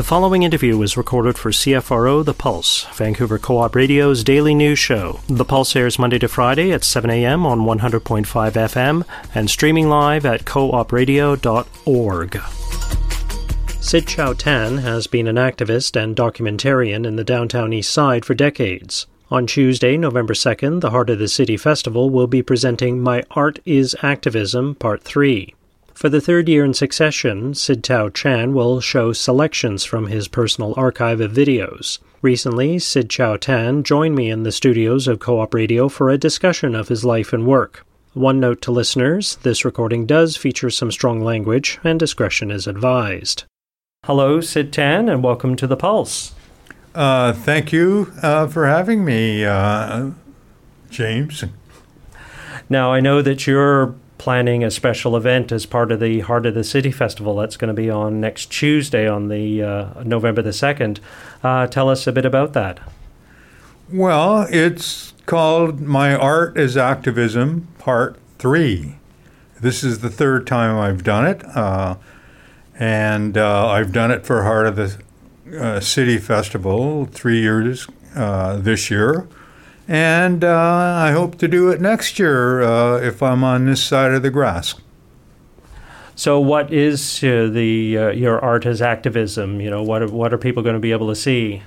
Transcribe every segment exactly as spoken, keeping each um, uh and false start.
following interview was recorded for C F R O The Pulse, Vancouver Co-op Radio's daily news show. The Pulse airs Monday to Friday at seven a.m. on one hundred point five F M and streaming live at co op radio dot org. Sid Chow Tan has been an activist and documentarian in the downtown East Side for decades. On Tuesday, November second, the Heart of the City Festival will be presenting My Art is Activism, Part three. For the third year in succession, Sid Chow Tan will show selections from his personal archive of videos. Recently, Sid Chow Tan joined me in the studios of Co-op Radio for a discussion of his life and work. One note to listeners, this recording does feature some strong language, and discretion is advised. Hello, Sid Tan, and welcome to The Pulse. Uh, thank you uh, for having me, uh, James. Now, I know that you're planning a special event as part of the Heart of the City Festival. That's going to be on next Tuesday on the uh, November the second. Uh, tell us a bit about that. Well, it's called My Art is Activism, Part three. This is the third time I've done it, uh, and uh, I've done it for Heart of the uh, City Festival three years uh, this year. And uh, I hope to do it next year uh, if I'm on this side of the grass. So, what is uh, the uh, your art as activism? You know, what are, what are people going to be able to see?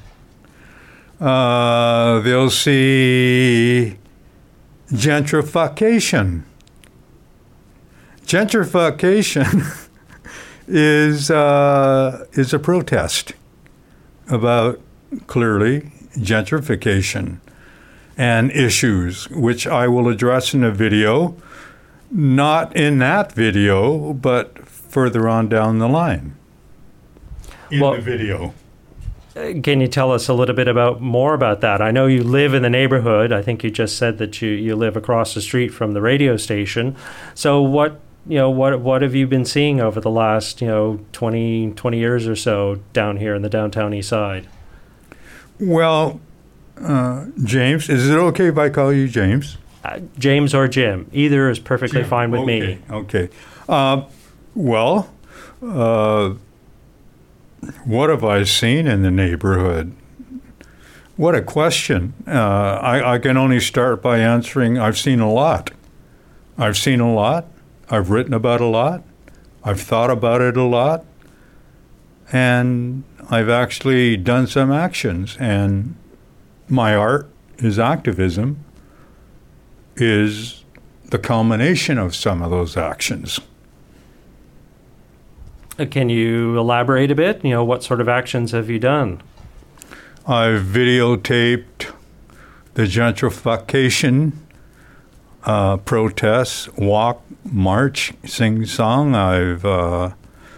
Uh, they'll see gentrification. Gentrification is uh, is a protest about clearly gentrification and issues, which I will address in a video, not in that video, but further on down the line in well, the video. Can you tell us a little bit about more about that? I know you live in the neighborhood. I think you just said that you, you live across the street from the radio station. So what you know what what have you been seeing over the last you know twenty, twenty years or so down here in the downtown East Side? Well, Uh, James, is it okay if I call you James? Uh, James or Jim. Either is perfectly Jim. fine with okay. me. Okay. Uh, well, uh, what have I seen in the neighborhood? What a question. Uh, I, I can only start by answering I've seen a lot. I've seen a lot. I've written about a lot. I've thought about it a lot. And I've actually done some actions. And my art is activism, is the culmination of some of those actions. Uh, can you elaborate a bit? You know, what sort of actions have you done? I've videotaped the gentrification uh, protests, walk, march, sing song. I've uh,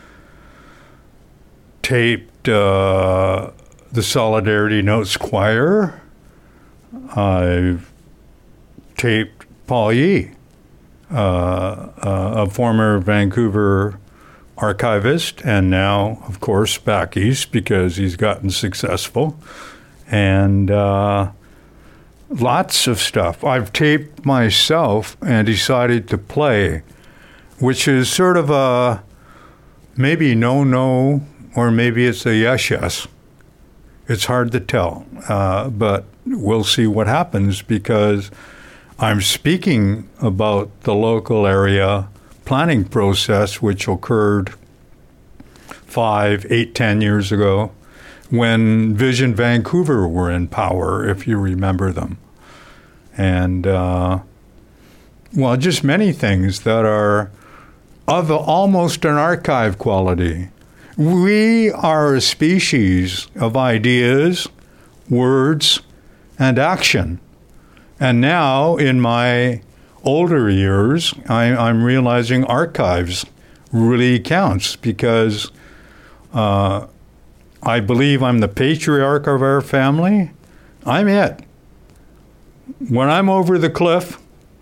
taped uh, the Solidarity Notes Choir. I've taped Paul Yee, uh, uh, a former Vancouver archivist, and now, of course, back east because he's gotten successful. And uh, lots of stuff. I've taped myself and decided to play, which is sort of a maybe no-no, or maybe it's a yes-yes. It's hard to tell, uh, but we'll see what happens because I'm speaking about the local area planning process, which occurred five, eight, ten years ago when Vision Vancouver were in power, if you remember them. And, uh, well, just many things that are of a, almost an archive quality. We are a species of ideas, words, and action. And now, in my older years, I, I'm realizing archives really counts because uh, I believe I'm the patriarch of our family. I'm it. When I'm over the cliff,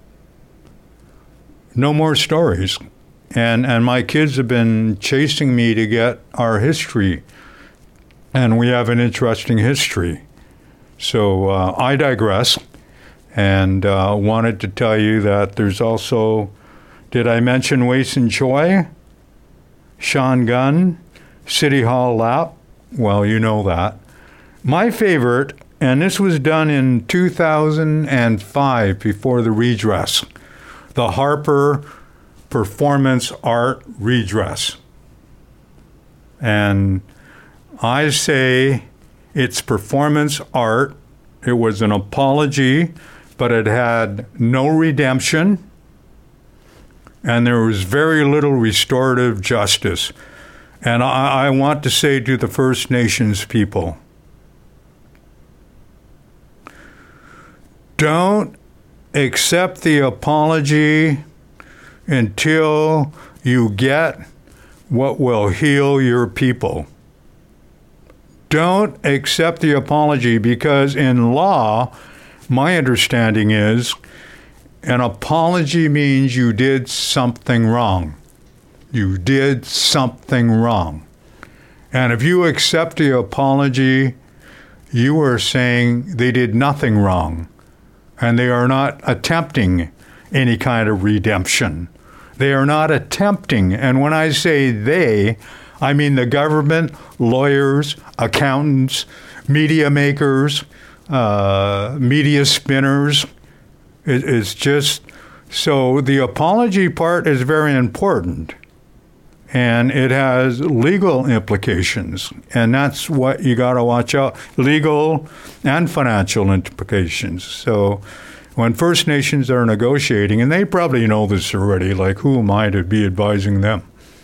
no more stories. And and my kids have been chasing me to get our history. And we have an interesting history. So uh, I digress. And uh, wanted to tell you that there's also, did I mention Waste and Joy? Sean Gunn, City Hall Lap, Well, you know that. My favorite, and this was done in two thousand five before the redress, the Harper Performance Art Redress. And I say it's performance art. It was an apology, but it had no redemption, and there was very little restorative justice. And I, I want to say to the First Nations people, don't accept the apology until you get what will heal your people. Don't accept the apology, because in law, my understanding is an apology means you did something wrong. You did something wrong. And if you accept the apology, you are saying they did nothing wrong, and they are not attempting any kind of redemption. They are not attempting, and when I say they, I mean the government, lawyers, accountants, media makers, uh, media spinners. It, it's just, so the apology part is very important, and it has legal implications, and that's what you got to watch out, legal and financial implications. So when First Nations are negotiating, and they probably know this already, like, who am I to be advising them?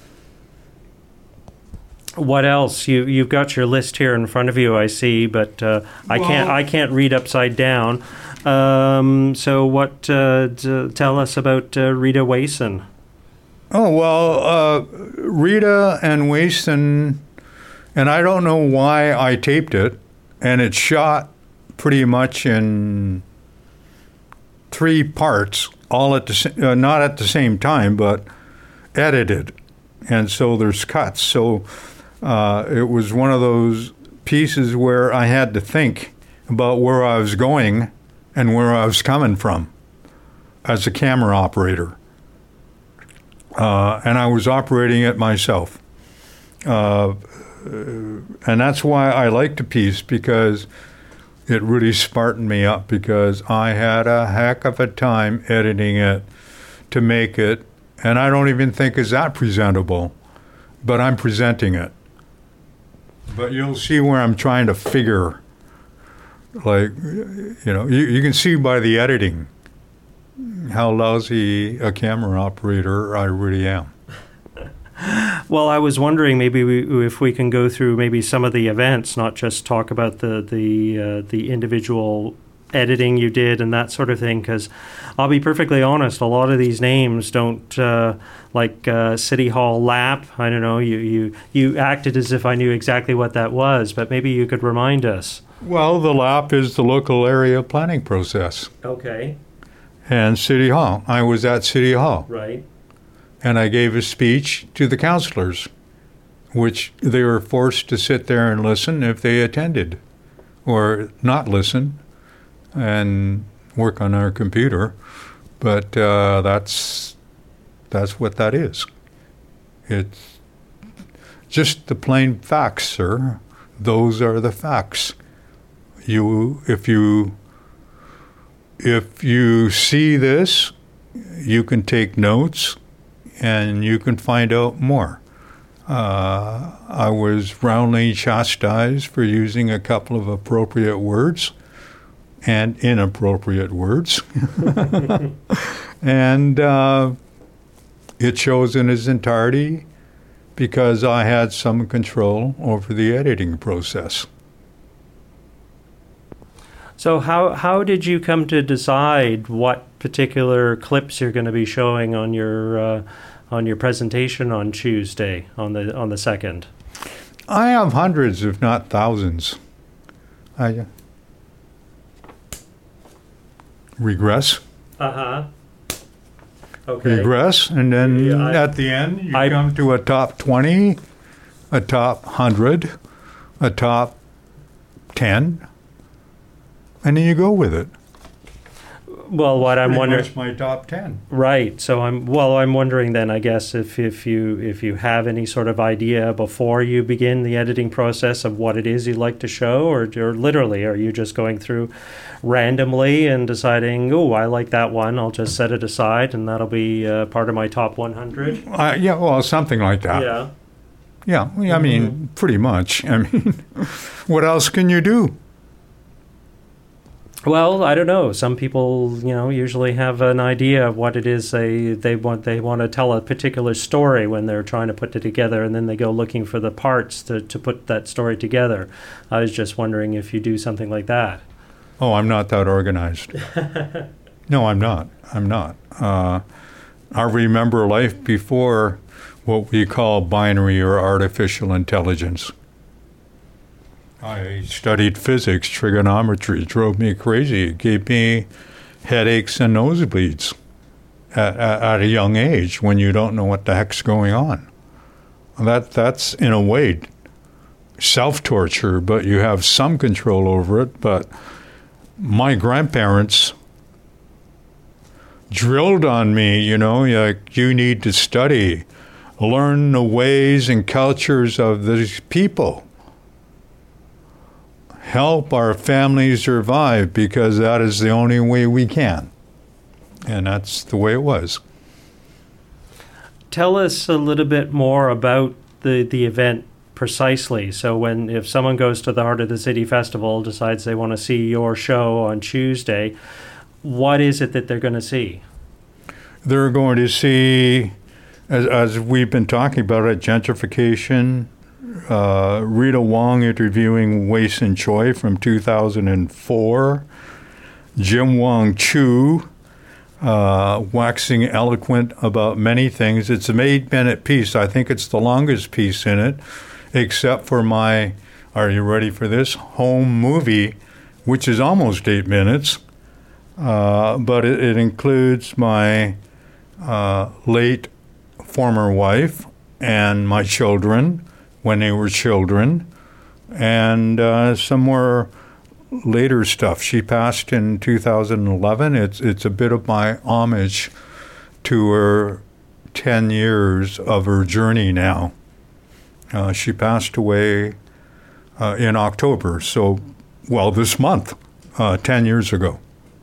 What else? You you've got your list here in front of you, I see, but uh, I well, can't I can't read upside down. Um, so what? Uh, d- tell us about uh, Rita Wason. Oh well, uh, Rita and Wason, and I don't know why I taped it, and it's shot pretty much in three parts, all at the uh, not at the same time, but edited, and so there's cuts. So. Uh, it was one of those pieces where I had to think about where I was going and where I was coming from as a camera operator. Uh, and I was operating it myself. Uh, and that's why I liked the piece, because it really smartened me up, because I had a heck of a time editing it to make it, and I don't even think it's that presentable, but I'm presenting it. But you'll see where I'm trying to figure, like, you know, you, you can see by the editing how lousy a camera operator I really am. Well, I was wondering maybe we, if we can go through maybe some of the events, not just talk about the the uh, the individual editing you did and that sort of thing, because I'll be perfectly honest, a lot of these names don't, uh, like uh, City Hall Lap, I don't know, you, you, you acted as if I knew exactly what that was, but maybe you could remind us. Well, the Lap is the local area planning process. Okay. And City Hall. I was at City Hall. Right. And I gave a speech to the councillors, which they were forced to sit there and listen if they attended, or not listen and work on our computer, but uh, that's that's what that is. It's just the plain facts, sir. Those are the facts. You, if you, if you see this, you can take notes, and you can find out more. Uh, I was roundly chastised for using a couple of appropriate words and inappropriate words. And uh, it shows in its entirety because I had some control over the editing process. So how how did you come to decide what particular clips you're going to be showing on your uh, on your presentation on Tuesday, on the on the second? I have hundreds, if not thousands. I regress. Uh-huh. Okay. Regress, and then Yeah, I- at the end, you I- come to a top twenty, a top one hundred, a top ten, and then you go with it. Well, what I'm Pretty wondering, much my top ten. right? So I'm well. I'm wondering then. I guess if if you if you have any sort of idea before you begin the editing process of what it is you'd like to show, or or literally, are you just going through randomly and deciding, oh, I like that one, I'll just set it aside, and that'll be uh, part of my top one hundred? Uh, yeah, well, something like that. Yeah. Yeah, I mean, mm-hmm. pretty much. I mean, what else can you do? Well, I don't know. Some people, you know, usually have an idea of what it is they, they want. They want to tell a particular story when they're trying to put it together, and then they go looking for the parts to, to put that story together. I was just wondering if you do something like that. Oh, I'm not that organized. No, I'm not. I'm not. Uh, I remember life before what we call binary or artificial intelligence. I studied physics, trigonometry. It drove me crazy. It gave me headaches and nosebleeds at, at, at a young age when you don't know what the heck's going on. That That's, in a way, self-torture, but you have some control over it. But my grandparents drilled on me, you know, like, you need to study, learn the ways and cultures of these people. Help our families survive, because that is the only way we can. And that's the way it was. Tell us a little bit more about the, the event precisely. So when if someone goes to the Heart of the City Festival, decides they want to see your show on Tuesday, what is it that they're going to see? They're going to see, as, as we've been talking about it, gentrification, Uh, Rita Wong interviewing Wei Sin Choi from two thousand four, Jim Wong Chu uh, waxing eloquent about many things. It's an eight-minute piece. I think it's the longest piece in it, except for my, are you ready for this, home movie, which is almost eight minutes, uh, but it, it includes my uh, late former wife and my children, when they were children, and uh, some more later stuff. She passed in two thousand eleven. It's it's a bit of my homage to her ten years of her journey now. Uh, she passed away uh, in October, so, well, this month, uh, ten years ago.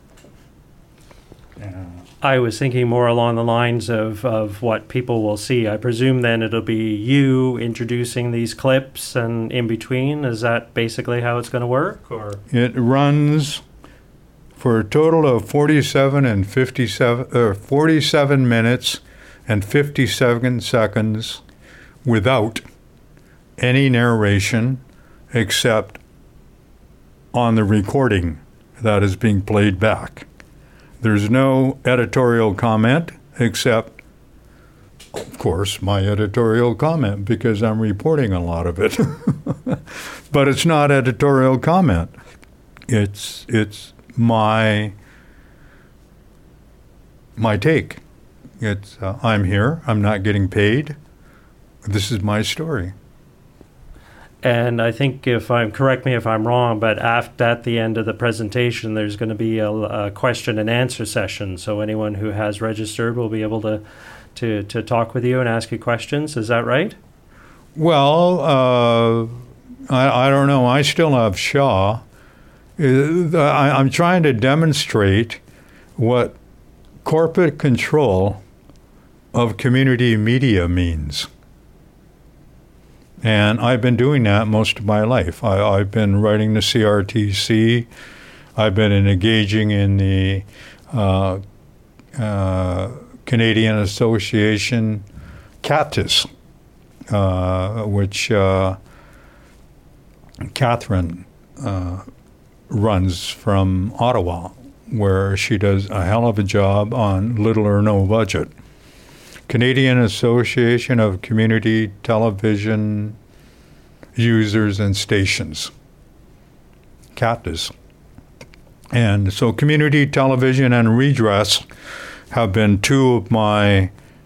I was thinking more along the lines of, of what people will see. I presume then it'll be you introducing these clips and in between. Is that basically how it's going to work? Or it runs for a total of forty-seven and fifty-seven, uh, forty-seven minutes and fifty-seven seconds without any narration except on the recording that is being played back. There's no editorial comment except, of course, my editorial comment, because I'm reporting a lot of it. But it's not editorial comment. It's it's my my take. It's uh, I'm here. I'm not getting paid. This is my story. And I think, if I'm, correct me if I'm wrong, but after, at the end of the presentation, there's going to be a, a question and answer session. So anyone who has registered will be able to, to, to talk with you and ask you questions. Is that right? Well, uh, I, I don't know. I still have Shaw. Uh, I, I'm trying to demonstrate what corporate control of community media means. And I've been doing that most of my life. I, I've been writing the C R T C. I've been engaging in the uh, uh, Canadian Association, C A T I S, uh, which uh, Catherine uh, runs from Ottawa, where she does a hell of a job on little or no budget. Canadian Association of Community Television Users and Stations, C A T I S. And so community television and redress have been two of my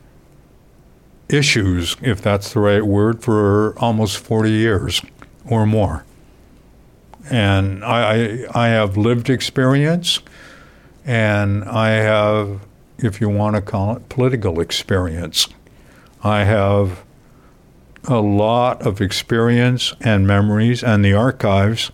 issues, if that's the right word, for almost forty years or more. And I, I, I have lived experience And I have, if you want to call it, political experience. I have a lot of experience and memories, and the archives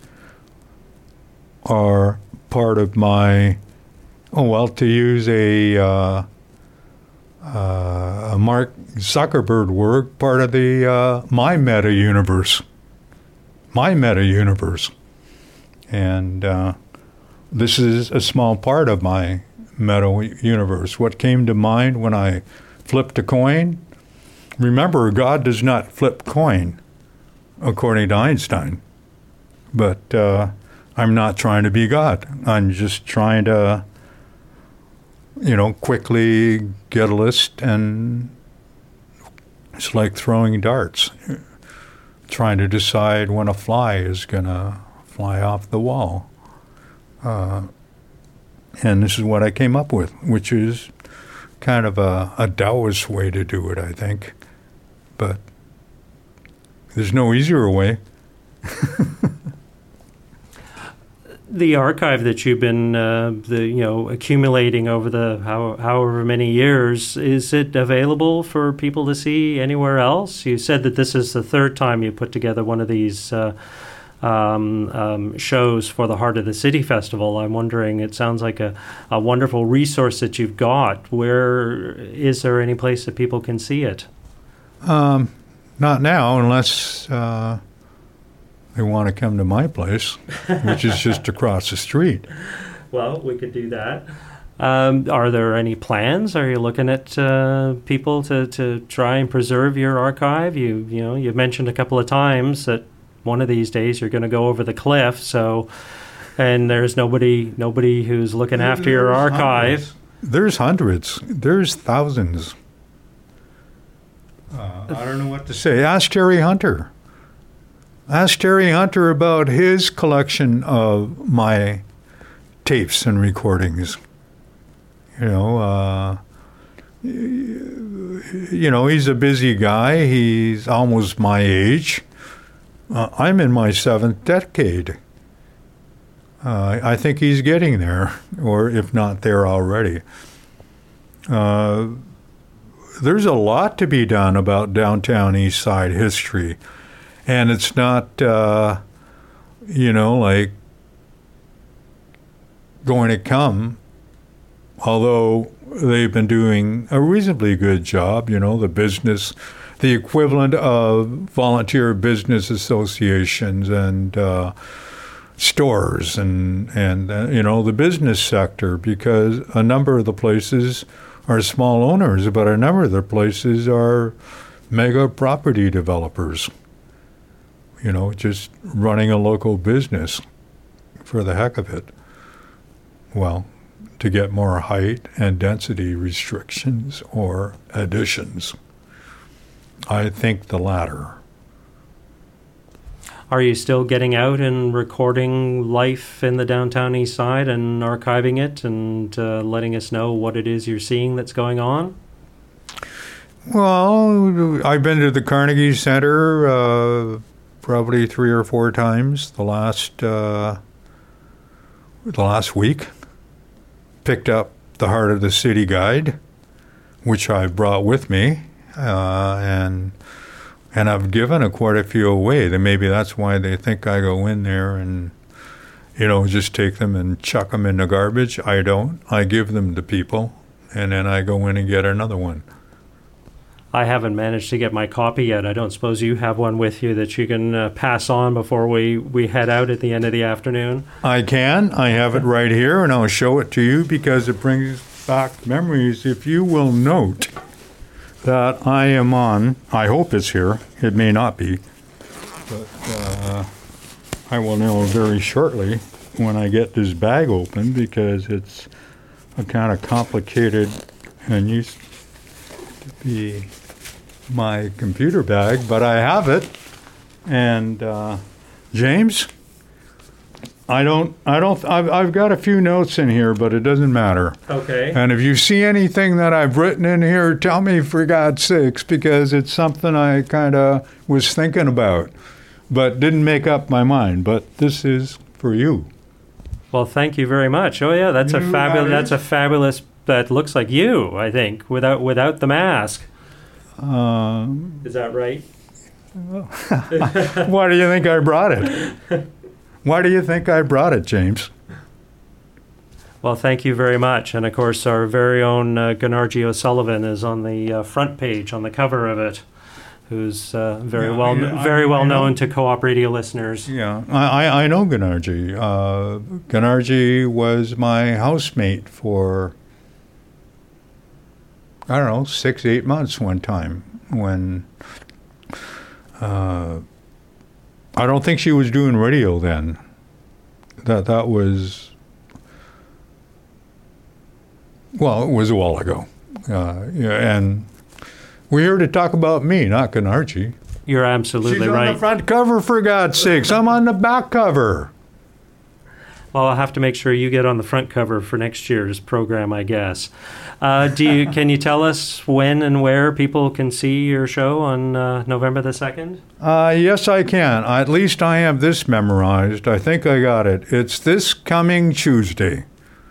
are part of my, oh, well, to use a, uh, uh, a Mark Zuckerberg word, part of the uh, my meta universe. My meta universe. And uh, this is a small part of my meta universe. What came to mind when I flipped a coin? Remember, God does not flip coin, according to Einstein. But uh, I'm not trying to be God. I'm just trying to, you know, quickly get a list, and it's like throwing darts, trying to decide when a fly is going to fly off the wall. Uh, and this is what I came up with, which is kind of a, a Taoist way to do it, I think. But there's no easier way. The archive that you've been, uh, the you know, accumulating over the how, however many years, is it available for people to see anywhere else? You said that this is the third time you put together one of these uh, um, um, shows for the Heart of the City Festival. I'm wondering, it sounds like a, a wonderful resource that you've got. Where is there any place that people can see it? Um, not now, unless uh, they want to come to my place, which is just across the street. Well, we could do that. Um, are there any plans? Are you looking at uh, people to, to try and preserve your archive? You you know, you've mentioned a couple of times that one of these days you're going to go over the cliff. So, and there's nobody nobody who's looking after There's your archive. Hundreds. There's hundreds. There's thousands. Uh, I don't know what to say. Ask Terry Hunter. Ask Terry Hunter about his collection of my tapes and recordings. You know, uh, you know, he's a busy guy. He's almost my age. Uh, I'm in my seventh decade. Uh, I think he's getting there, or if not there already. Uh, there's a lot to be done about downtown East Side history. And it's not, uh, you know, like going to come, although they've been doing a reasonably good job, you know, the business, the equivalent of volunteer business associations and uh, stores and, and uh, you know, the business sector, because a number of the places are small owners, but a number of the places are mega property developers. You know, just running a local business for the heck of it. Well, to get more height and density restrictions or additions. I think the latter. Are you still getting out and recording life in the downtown East Side and archiving it and uh, letting us know what it is you're seeing that's going on? Well, I've been to the Carnegie Center uh, probably three or four times the last uh, the last week. Picked up the Heart of the City Guide, which I brought with me, uh, and and I've given a quite a few away. Then maybe that's why they think I go in there and, you know, just take them and chuck them in the garbage. I don't. I give them to people, and then I go in and get another one. I haven't managed to get my copy yet. I don't suppose you have one with you that you can uh, pass on before we, we head out at the end of the afternoon? I can. I have it right here, and I'll show it to you because it brings back memories. If you will note that I am on, I hope it's here. It may not be. But uh, I will know very shortly when I get this bag open because it's a kind of complicated and used to be my computer bag, but I have it. And uh, James, I don't, I don't, I've, I've got a few notes in here, but it doesn't matter. Okay. And if you see anything that I've written in here, tell me for God's sakes, because it's something I kind of was thinking about, but didn't make up my mind. But this is for you. Well, thank you very much. Oh yeah, that's You a know fabulous. that That's is? a fabulous. That looks like you. I think without without the mask. Um, Is that right? why do you think I brought it? Why do you think I brought it, James? Well, thank you very much. And of course, our very own uh, Gennargy O'Sullivan is on the uh, front page, on the cover of it, who's uh, very Yeah, well, I- I- very well I know. known to Co-op Radio listeners. Yeah, I, I, I know Gennargy. Uh, Gennargy was my housemate for, I don't know, six, eight months one time when uh, I don't think she was doing radio then. That that was, well, it was a while ago. Uh, yeah, and we're here to talk about me, not Gennargy. You're absolutely She's on right. the front cover, for God's sakes. I'm on the back cover. Well, I'll have to make sure you get on the front cover for next year's program, I guess. Uh, do you? Can you tell us when and where people can see your show on uh, November the second? Uh, yes, I can. At least I have this memorized. I think I got it. It's this coming Tuesday,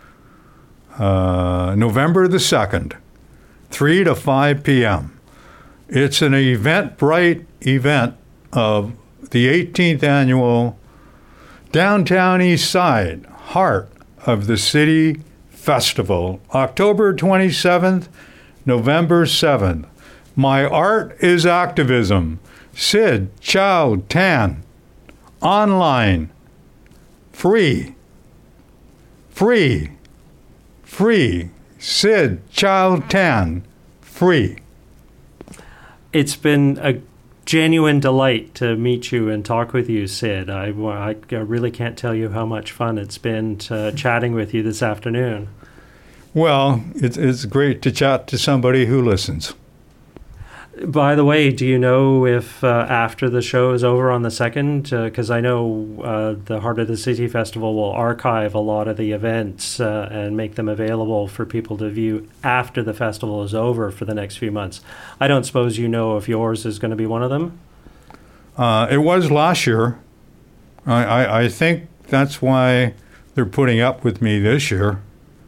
uh, November the second, three to five p.m. It's an Eventbrite event of the eighteenth annual Downtown East Side, Heart of the City Festival, October twenty-seventh, November seventh. My Art is Activism, Sid Chow Tan, online, free, free, free, Sid Chow Tan, free. It's been a genuine delight to meet you and talk with you, Sid. I, I really can't tell you how much fun it's been to, chatting with you this afternoon. Well, it's, it's great to chat to somebody who listens. By the way, do you know if uh, after the show is over on the second, because uh, I know uh, the Heart of the City Festival will archive a lot of the events uh, and make them available for people to view after the festival is over for the next few months. I don't suppose you know if yours is going to be one of them? Uh, it was last year. I, I, I think that's why they're putting up with me this year.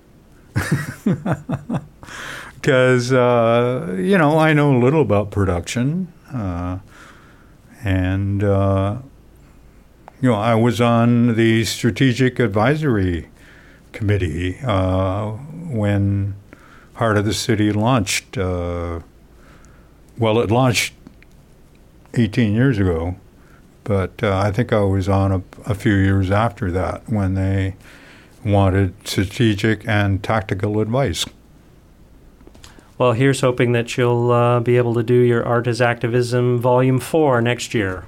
Because, uh, you know, I know a little about production. Uh, and, uh, you know, I was on the Strategic Advisory Committee uh, when Heart of the City launched. Uh, well, it launched eighteen years ago, but uh, I think I was on a, a few years after that when they wanted strategic and tactical advice. Well, here's hoping that you'll uh, be able to do your Art is Activism Volume four next year.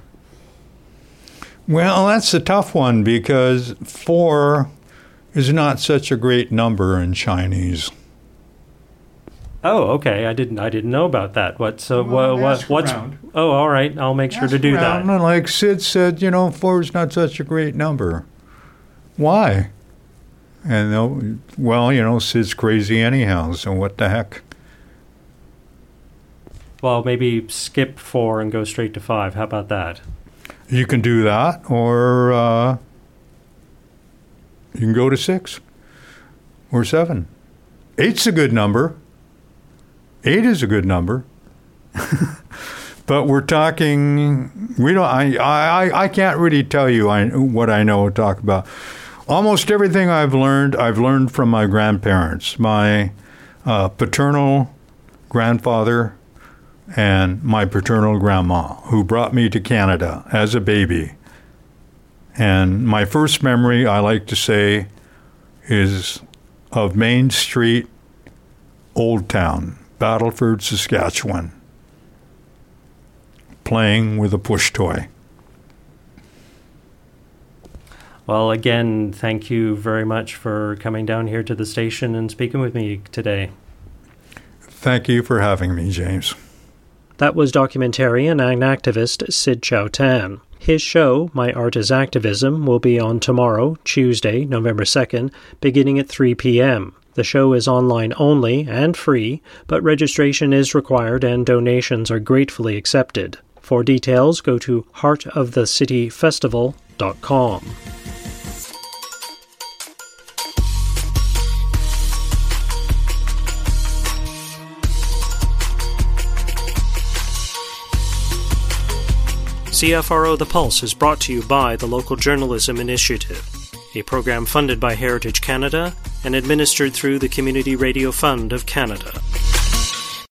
Well, that's a tough one because four is not such a great number in Chinese. Oh, okay. I didn't. I didn't know about that. What? So Well, what? What? ask What's? around. Oh, all right. I'll make sure to do Around, that. and like Sid said, you know, four is not such a great number. Why? And they'll, well, you know, Sid's crazy anyhow, so what the heck? Well, maybe skip four and go straight to five. How about that? You can do that, or uh, you can go to six or seven. Eight's a good number. Eight is a good number. But we're talking, we don't, I, I, I can't really tell you I, what I know to talk about. Almost everything I've learned, I've learned from my grandparents. My uh, paternal grandfather and my paternal grandma, who brought me to Canada as a baby. And my first memory, I like to say, is of Main Street, Old Town, Battleford, Saskatchewan, playing with a push toy. Well, again, thank you very much for coming down here to the station and speaking with me today. Thank you for having me, James. That was documentarian and activist Sid Chow Tan. His show, My Art is Activism, will be on tomorrow, Tuesday, November second, beginning at three p.m. The show is online only and free, but registration is required and donations are gratefully accepted. For details, go to heart of the city festival dot com. C F R O The Pulse is brought to you by the Local Journalism Initiative, a program funded by Heritage Canada and administered through the Community Radio Fund of Canada.